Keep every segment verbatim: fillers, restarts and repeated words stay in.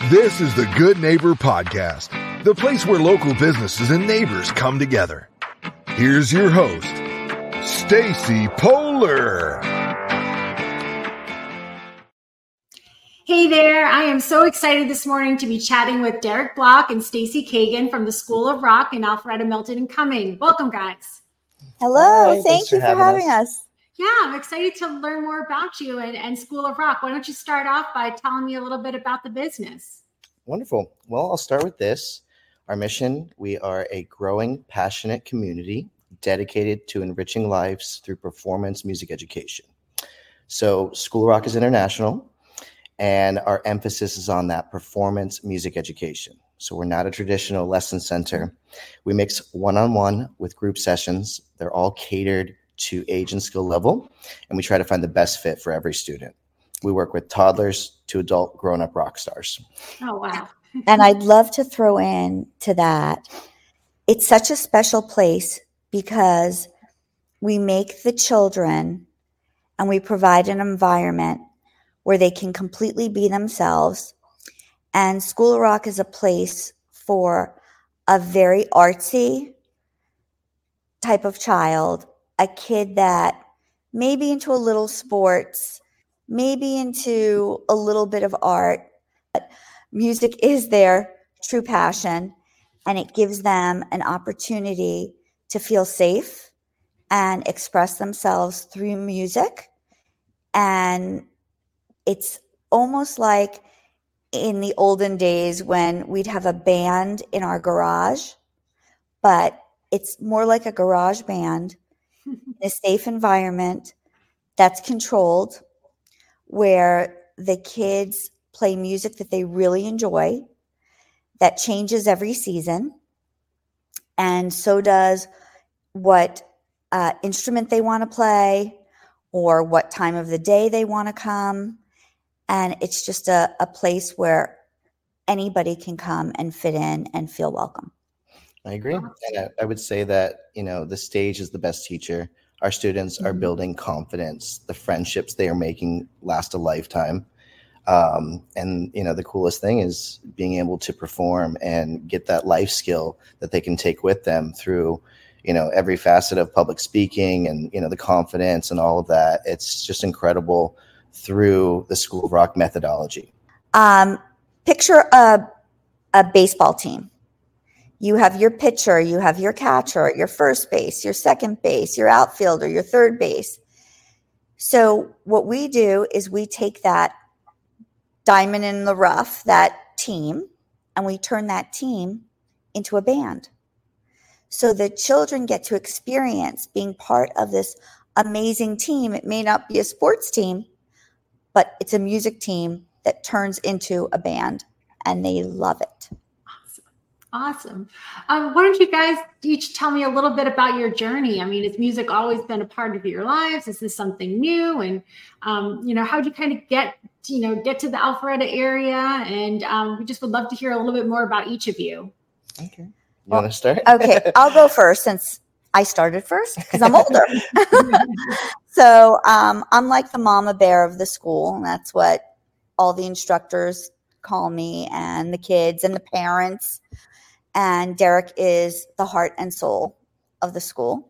This is the Good Neighbor Podcast, the place where local businesses and neighbors come together. Here's your host, Stacy Poehler. Hey there, I am so excited this morning to be chatting with Derek Block and Stacy Kagan from the School of Rock in Alpharetta, Milton, and Cumming. Welcome, guys. Hello, Hi, thank you for having, having us. us. Yeah, I'm excited to learn more about you and, and School of Rock. Why don't you start off by telling me a little bit about the business? Wonderful. Well, I'll start with this. Our mission, we are a growing, passionate community dedicated to enriching lives through performance music education. So School of Rock is international, and our emphasis is on that performance music education. So we're not a traditional lesson center. We mix one-on-one with group sessions. They're all catered to age and skill level, and we try to find the best fit for every student. We work with toddlers to adult grown-up rock stars. Oh, wow. And I'd love to throw in to that. It's such a special place because we make the children and we provide an environment where they can completely be themselves. And School of Rock is a place for a very artsy type of child, a kid that may be into a little sports, maybe into a little bit of art, but music is their true passion, and it gives them an opportunity to feel safe and express themselves through music. And it's almost like in the olden days when we'd have a band in our garage, but it's more like a garage band in a safe environment that's controlled, where the kids play music that they really enjoy, that changes every season, and so does what uh, instrument they want to play or what time of the day they want to come. And it's just a, a place where anybody can come and fit in and feel welcome. I agree. And I, I would say that, you know, the stage is the best teacher. Our students mm-hmm. are building confidence. The friendships they are making last a lifetime. Um, and, you know, the coolest thing is being able to perform and get that life skill that they can take with them through, you know, every facet of public speaking and, you know, the confidence and all of that. It's just incredible through the School of Rock methodology. Um, picture a, a baseball team. You have your pitcher, you have your catcher, your first base, your second base, your outfielder, your third base. So what we do is we take that diamond in the rough, that team, and we turn that team into a band. So the children get to experience being part of this amazing team. It may not be a sports team, but it's a music team that turns into a band, and they love it. Awesome. Um, why don't you guys each tell me a little bit about your journey? I mean, has music always been a part of your lives? Is this something new? And, um, you know, how did you kind of get, you know, get to the Alpharetta area? And um, we just would love to hear a little bit more about each of you. Okay. You well, want to start? Okay. I'll go first since I started first because I'm older. So um, I'm like the mama bear of the school. And that's what all the instructors call me, and the kids and the parents. And Derek is the heart and soul of the school.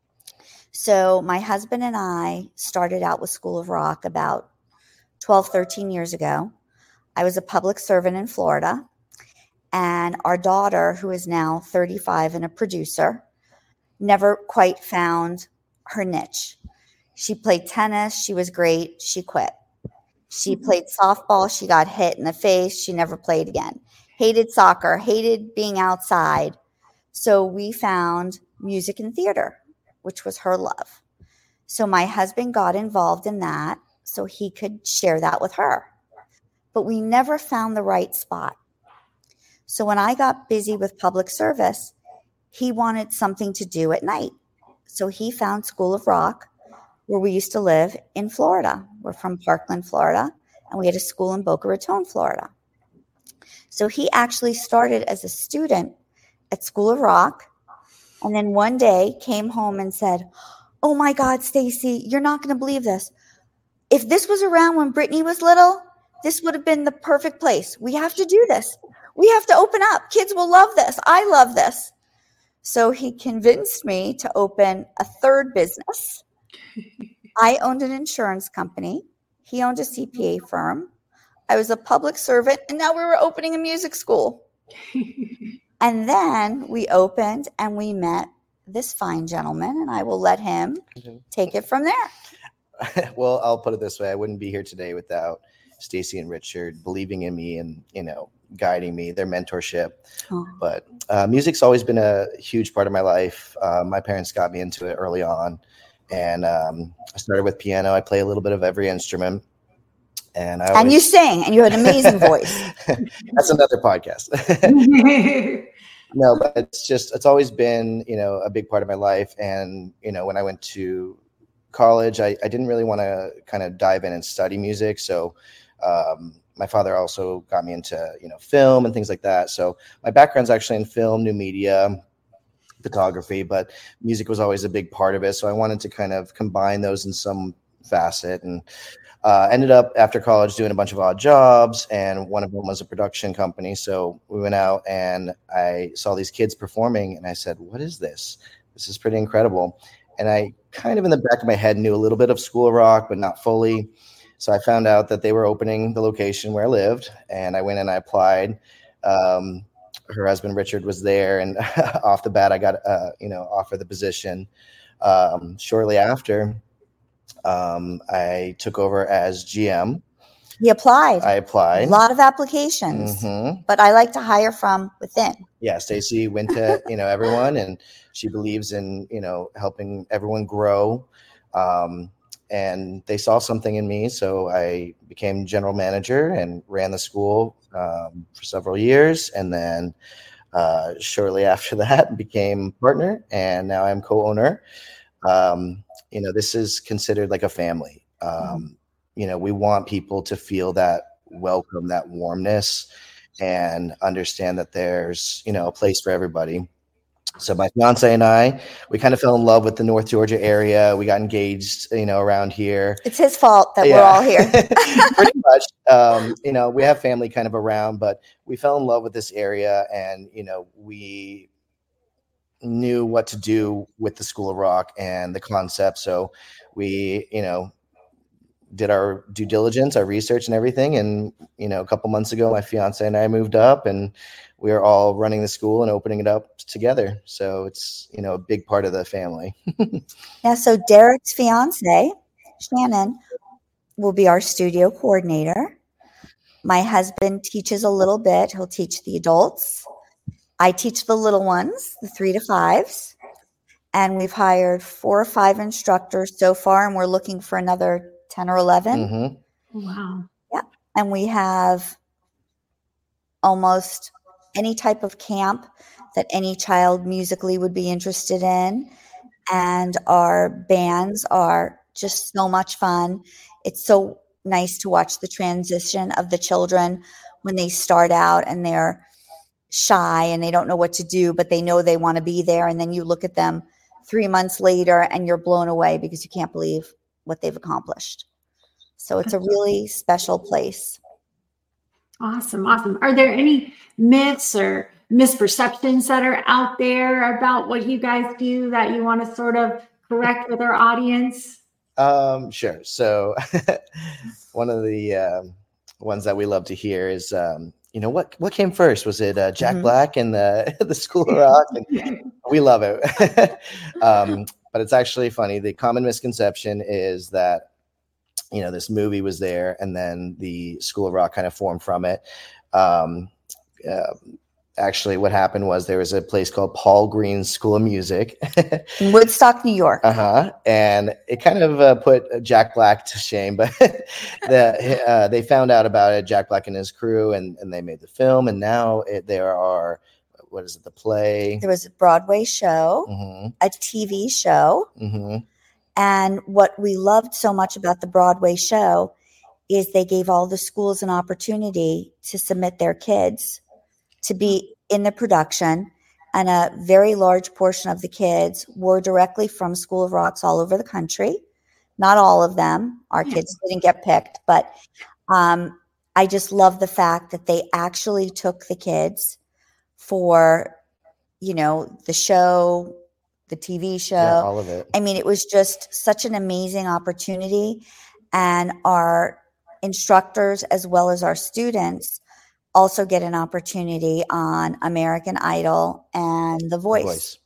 So my husband and I started out with School of Rock about twelve, thirteen years ago. I was a public servant in Florida. And our daughter, who is now thirty-five and a producer, never quite found her niche. She played tennis. She was great. She quit. She played softball. She got hit in the face. She never played again. Hated soccer, hated being outside. So we found music and theater, which was her love. So my husband got involved in that so he could share that with her. But we never found the right spot. So when I got busy with public service, he wanted something to do at night. So he found School of Rock, where we used to live in Florida. We're from Parkland, Florida, and we had a school in Boca Raton, Florida. So he actually started as a student at School of Rock, and then one day came home and said, "Oh my God, Stacy, you're not going to believe this. If this was around when Brittany was little, this would have been the perfect place. We have to do this. We have to open up. Kids will love this. I love this. So he convinced me to open a third business. I owned an insurance company. He owned a C P A firm. I was a public servant, and now we were opening a music school. And then we opened and we met this fine gentleman, and I will let him take it from there. Well, I'll put it this way. I wouldn't be here today without Stacy and Richard believing in me and, you know, guiding me, their mentorship. Oh. But uh, music's always been a huge part of my life. Uh, my parents got me into it early on. And um, I started with piano. I play a little bit of every instrument. And I always... And you sing, and you had an amazing voice. That's another podcast. No, but it's just, it's always been, you know, a big part of my life. And, you know, when I went to college, I, I didn't really want to kind of dive in and study music. So um, my father also got me into, you know, film and things like that. So my background's actually in film, new media, photography, but music was always a big part of it. So I wanted to kind of combine those in some facet, and uh, ended up after college doing a bunch of odd jobs. And one of them was a production company. So we went out and I saw these kids performing and I said, what is this? This is pretty incredible. And I kind of in the back of my head knew a little bit of School of Rock, but not fully. So I found out that they were opening the location where I lived, and I went and I applied. Um, her husband, Richard, was there, and off the bat, I got, uh, you know, offered the position. Um, shortly after, um, I took over as G M. He applied. I applied. A lot of applications, mm-hmm. but I like to hire from within. Yeah, Stacy went to, you know, everyone, and she believes in, you know, helping everyone grow. Um, and they saw something in me, so I became general manager and ran the school um, for several years. And then uh, shortly after that, became partner, and now I'm co-owner. Um, you know, this is considered like a family. Um, mm-hmm. You know, we want people to feel that welcome, that warmness, and understand that there's, you know, a place for everybody. So my fiance and I, we kind of fell in love with the North Georgia area. We got engaged, you know, around here. It's his fault that yeah. we're all here. Pretty much. Um, you know, we have family kind of around, but we fell in love with this area, and, you know, we knew what to do with the School of Rock and the concept. So we, you know, did our due diligence, our research and everything. And, you know, a couple months ago, my fiance and I moved up, and we are all running the school and opening it up together. So it's, you know, a big part of the family. Yeah. So Derek's fiance, Shannon, will be our studio coordinator. My husband teaches a little bit. He'll teach the adults. I teach the little ones, the three to fives. And we've hired four or five instructors so far, and we're looking for another ten or eleven. Mm-hmm. Wow. Yeah. And we have almost any type of camp that any child musically would be interested in. And our bands are just so much fun. It's so nice to watch the transition of the children when they start out and they're shy and they don't know what to do, but they know they want to be there. And then you look at them three months later and you're blown away because you can't believe what they've accomplished. So it's a really special place. Awesome. Awesome. Are there any myths or misperceptions that are out there about what you guys do that you want to sort of correct with our audience? Um, sure. So one of the um, ones that we love to hear is, um, you know, what, what came first? Was it uh, Jack mm-hmm. Black and the, the School of Rock? And we love it. um, but it's actually funny. The common misconception is that, you know, this movie was there and then the School of Rock kind of formed from it. Um, uh, actually, what happened was there was a place called Paul Green's School of Music in Woodstock, New York. Uh-huh. And it kind of uh, put Jack Black to shame, but the, uh, they found out about it, Jack Black and his crew, and, and they made the film. And now it, there are, what is it, the play? There was a Broadway show, mm-hmm. a T V show. Mm-hmm. And what we loved so much about the Broadway show is they gave all the schools an opportunity to submit their kids to be in the production. And a very large portion of the kids were directly from School of Rocks all over the country. Not all of them. Our kids didn't get picked, but um, I just love the fact that they actually took the kids for, you know, the show, the T V show. Yeah, all of it. I mean, it was just such an amazing opportunity. And our instructors, as well as our students, also get an opportunity on American Idol and The Voice. The Voice.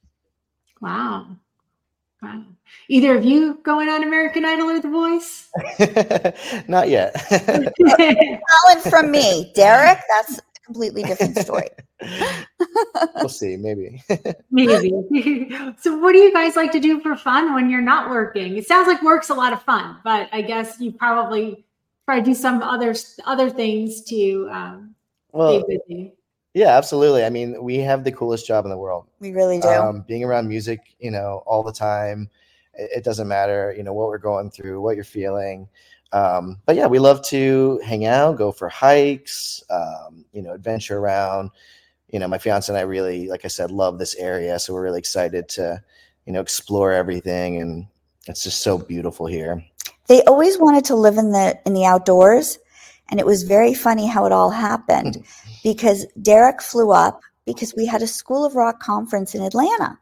Wow. Wow. Either of you going on American Idol or The Voice? Not yet. Talent from me. Derek, that's a completely different story. We'll see, maybe. Maybe. So what do you guys like to do for fun when you're not working? It sounds like work's a lot of fun, but I guess you probably try to do some other other things to um, well, stay busy. Yeah, absolutely. I mean, we have the coolest job in the world. We really do. Um, being around music, you know, all the time. It, it doesn't matter, you know, what we're going through, what you're feeling. Um, but yeah, we love to hang out, go for hikes, um, you know, adventure around. You know, my fiance and I really, like I said, love this area. So we're really excited to, you know, explore everything. And it's just so beautiful here. They always wanted to live in the in the outdoors. And it was very funny how it all happened because Derek flew up because we had a School of Rock conference in Atlanta.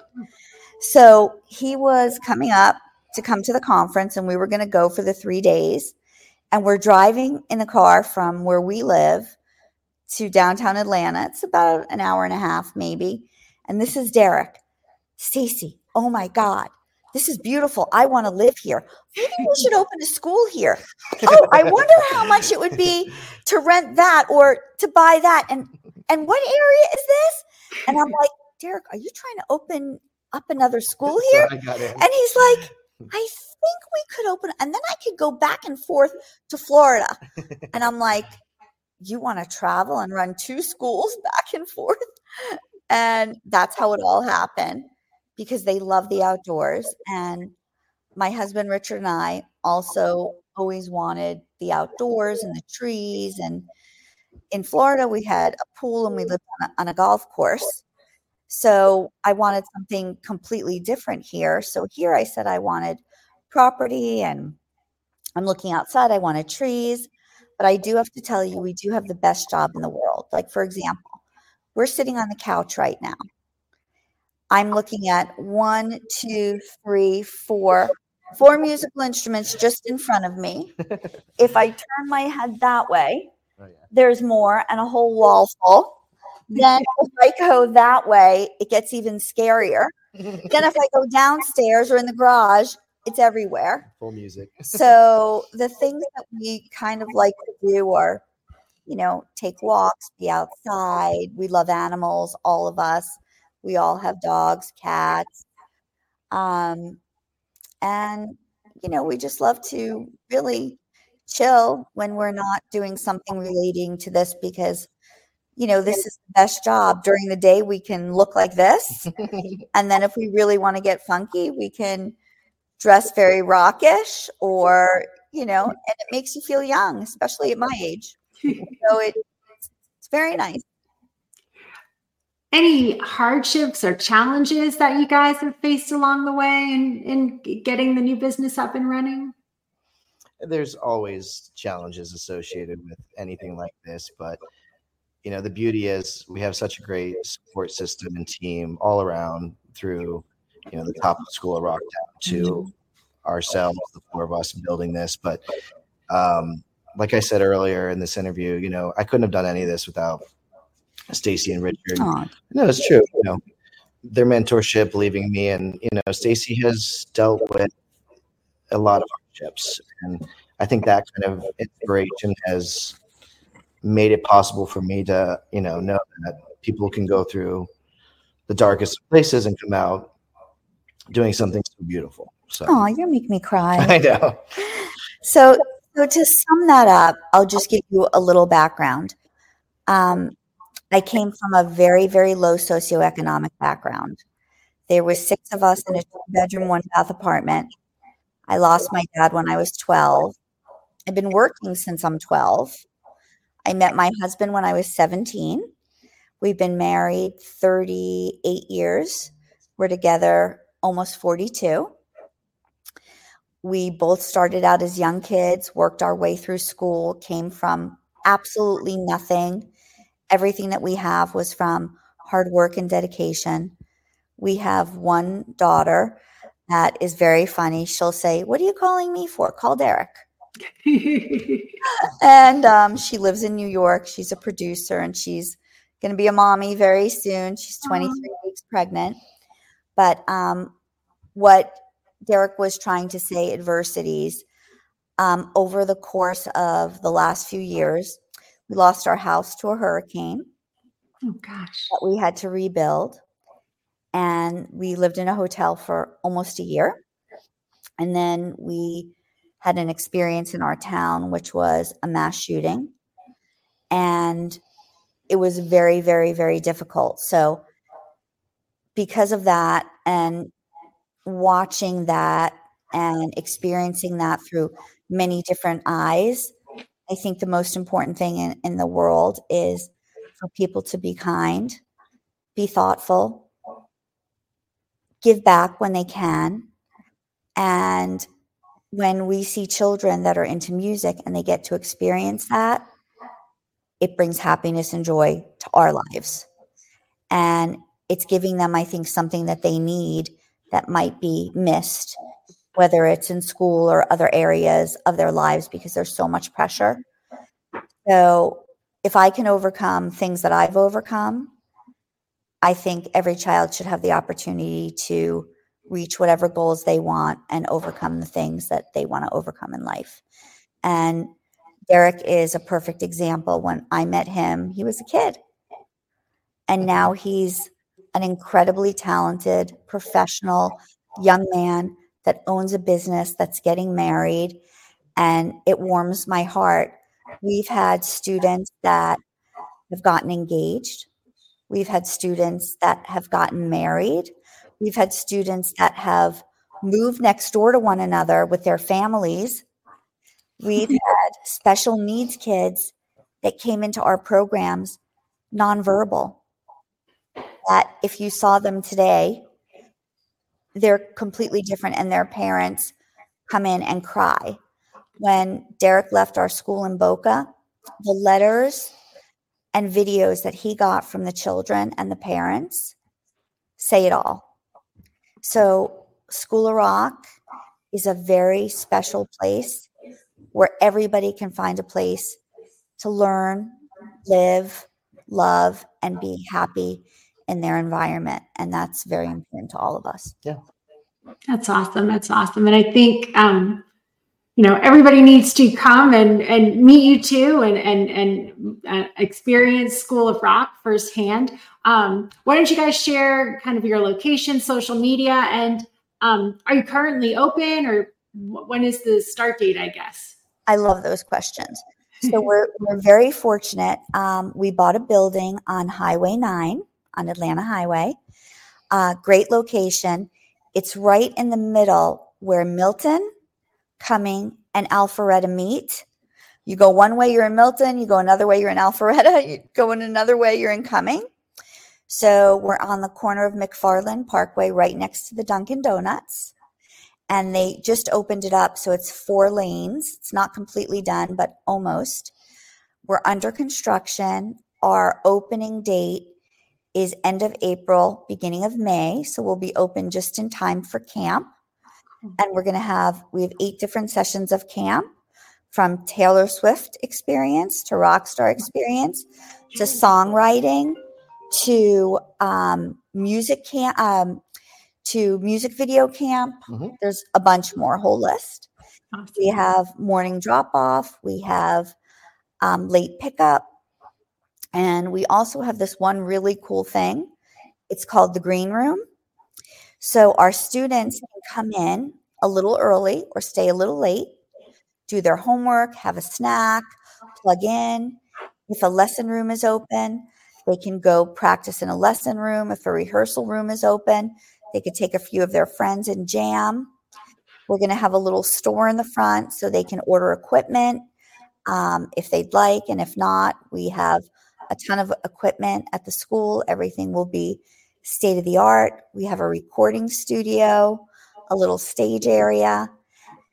So he was coming up to come to the conference, and we were going to go for the three days. And we're driving in the car from where we live to downtown Atlanta. It's about an hour and a half, maybe. And this is Derek. Stacy, oh my God, this is beautiful. I want to live here. Maybe we should open a school here. Oh, I wonder how much it would be to rent that or to buy that. And and what area is this? And I'm like, Derek, are you trying to open up another school here? So I got it. And he's like, I think we could open, and then I could go back and forth to Florida. And I'm like, you want to travel and run two schools back and forth? And that's how it all happened, because they love the outdoors. And my husband, Richard, and I also always wanted the outdoors and the trees. And in Florida, we had a pool and we lived on a, on a golf course. So I wanted something completely different here. So here I said I wanted property, and I'm looking outside. I wanted trees. But I do have to tell you, we do have the best job in the world. Like, for example, we're sitting on the couch right now. I'm looking at one, two, three, four, four musical instruments just in front of me. If I turn my head that way, oh, yeah. There's more, and a whole wall full. Then if I go that way, it gets even scarier. Then if I go downstairs or in the garage, it's everywhere. Full music. So the things that we kind of like to do are, you know, take walks, be outside. We love animals, all of us. We all have dogs, cats. Um, and, you know, we just love to really chill when we're not doing something relating to this, because, you know, this is the best job. During the day, we can look like this. And then if we really want to get funky, we can dress very rockish, or, you know, and it makes you feel young, especially at my age. So it, it's very nice. Any hardships or challenges that you guys have faced along the way in, in getting the new business up and running? There's always challenges associated with anything like this, but you know, the beauty is we have such a great support system and team all around, through, you know, the top of the School of Rock down to ourselves, the four of us building this. But um, like I said earlier in this interview, you know, I couldn't have done any of this without Stacy and Richard. Aww. No, it's true. You know, their mentorship, believing me, and you know, Stacy has dealt with a lot of hardships, and I think that kind of inspiration has made it possible for me to, you know, know that people can go through the darkest places and come out doing something so beautiful. So, oh, you're making me cry. I know. So, so to sum that up, I'll just give you a little background. Um, I came from a very, very low socioeconomic background. There were six of us in a two-bedroom, one-bath apartment. I lost my dad when I was twelve. I've been working since I'm twelve. I met my husband when I was seventeen. We've been married thirty-eight years. We're together almost forty-two. we both started out as young kids, worked our way through school, came from absolutely nothing. Everything that we have was from hard work and dedication. We have one daughter that is very funny. She'll say, "What are you calling me for? Call Derek." And um, she lives in New York. She's a producer, and she's going to be a mommy very soon. She's twenty-three Aww. Weeks pregnant. But um, what Derek was trying to say, adversities, um, over the course of the last few years, we lost our house to a hurricane. Oh, gosh. That we had to rebuild. And we lived in a hotel for almost a year. And then we had an experience in our town, which was a mass shooting. And it was very, very, very difficult. So because of that and watching that and experiencing that through many different eyes, I think the most important thing in, in the world is for people to be kind, be thoughtful, give back when they can. And when we see children that are into music and they get to experience that, it brings happiness and joy to our lives. And it's giving them, I think, something that they need that might be missed, whether it's in school or other areas of their lives, because there's so much pressure. So if I can overcome things that I've overcome, I think every child should have the opportunity to reach whatever goals they want and overcome the things that they want to overcome in life. And Derek is a perfect example. When I met him, he was a kid. And now he's an incredibly talented, professional young man that owns a business, that's getting married. And it warms my heart. We've had students that have gotten engaged. We've had students that have gotten married. We've had students that have moved next door to one another with their families. We've had special needs kids that came into our programs nonverbal. That if you saw them today, they're completely different, and their parents come in and cry. When Derek left our school in Boca, the letters and videos that he got from the children and the parents say it all. So School of Rock is a very special place where everybody can find a place to learn, live, love, and be happy in their environment. And that's very important to all of us. Yeah. That's awesome. That's awesome. And I think, um, you know, everybody needs to come and, and meet you too, and, and, and uh, experience School of Rock firsthand. Um, why don't you guys share kind of your location, social media, and um, are you currently open, or when is the start date, I guess? I love those questions. So we're, we're very fortunate. Um, we bought a building on Highway nine on Atlanta Highway. Uh, great location. It's right in the middle where Milton, Cumming, and Alpharetta meet. You go one way, you're in Milton. You go another way, you're in Alpharetta. You go in another way, you're in Cumming. So we're on the corner of McFarland Parkway, right next to the Dunkin' Donuts. And they just opened it up, so it's four lanes. It's not completely done, but almost. We're under construction. Our opening date is end of April, beginning of May. So we'll be open just in time for camp. And we're going to have, we have eight different sessions of camp, from Taylor Swift experience to rockstar experience to songwriting to um, music camp, um, to music video camp. Mm-hmm. There's a bunch more, whole list. Awesome. We have morning drop off. We have um, late pickup. And we also have this one really cool thing. It's called the Green Room. So our students can come in a little early or stay a little late, do their homework, have a snack, plug in. If a lesson room is open, they can go practice in a lesson room. If a rehearsal room is open, they could take a few of their friends and jam. We're going to have a little store in the front so they can order equipment um, if they'd like. And if not, we have a ton of equipment at the school. Everything will be state of the art. We have a recording studio, a little stage area.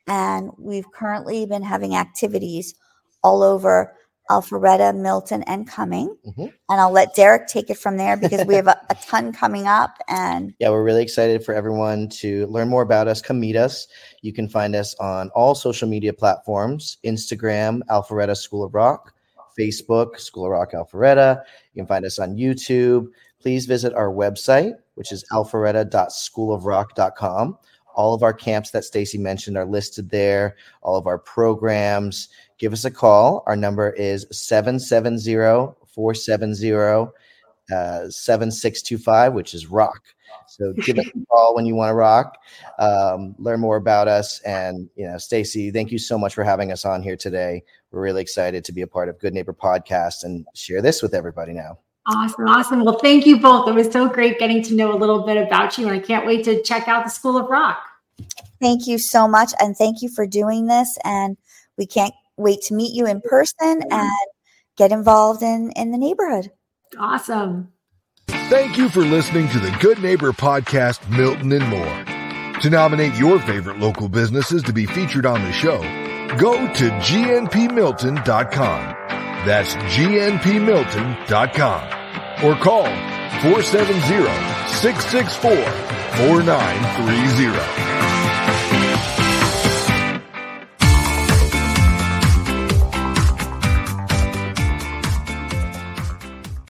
And we've currently been having activities all over Alpharetta, Milton, and Cumming. Mm-hmm. And I'll let Derek take it from there because we have a, a ton coming up. And yeah, we're really excited for everyone to learn more about us. Come meet us. You can find us on all social media platforms: Instagram, Alpharetta School of Rock; Facebook, School of Rock Alpharetta. You can find us on YouTube. Please visit our website, which is alpharetta dot school of rock dot com. All of our camps that Stacy mentioned are listed there. All of our programs. Give us a call. Our number is seven seven zero, four seven zero, seven six two five, which is rock. So give us a call when you want to rock. Um, learn more about us. And, you know, Stacy, thank you so much for having us on here today. We're really excited to be a part of Good Neighbor Podcast and share this with everybody now. Awesome. Awesome. Well, thank you both. It was so great getting to know a little bit about you, and I can't wait to check out the School of Rock. Thank you so much. And thank you for doing this. And we can't wait to meet you in person and get involved in, in the neighborhood. Awesome. Thank you for listening to the Good Neighbor Podcast, Milton and More. To nominate your favorite local businesses to be featured on the show, go to G N P milton dot com. That's G N P milton dot com. Or call four seven zero, six six four, four nine three zero.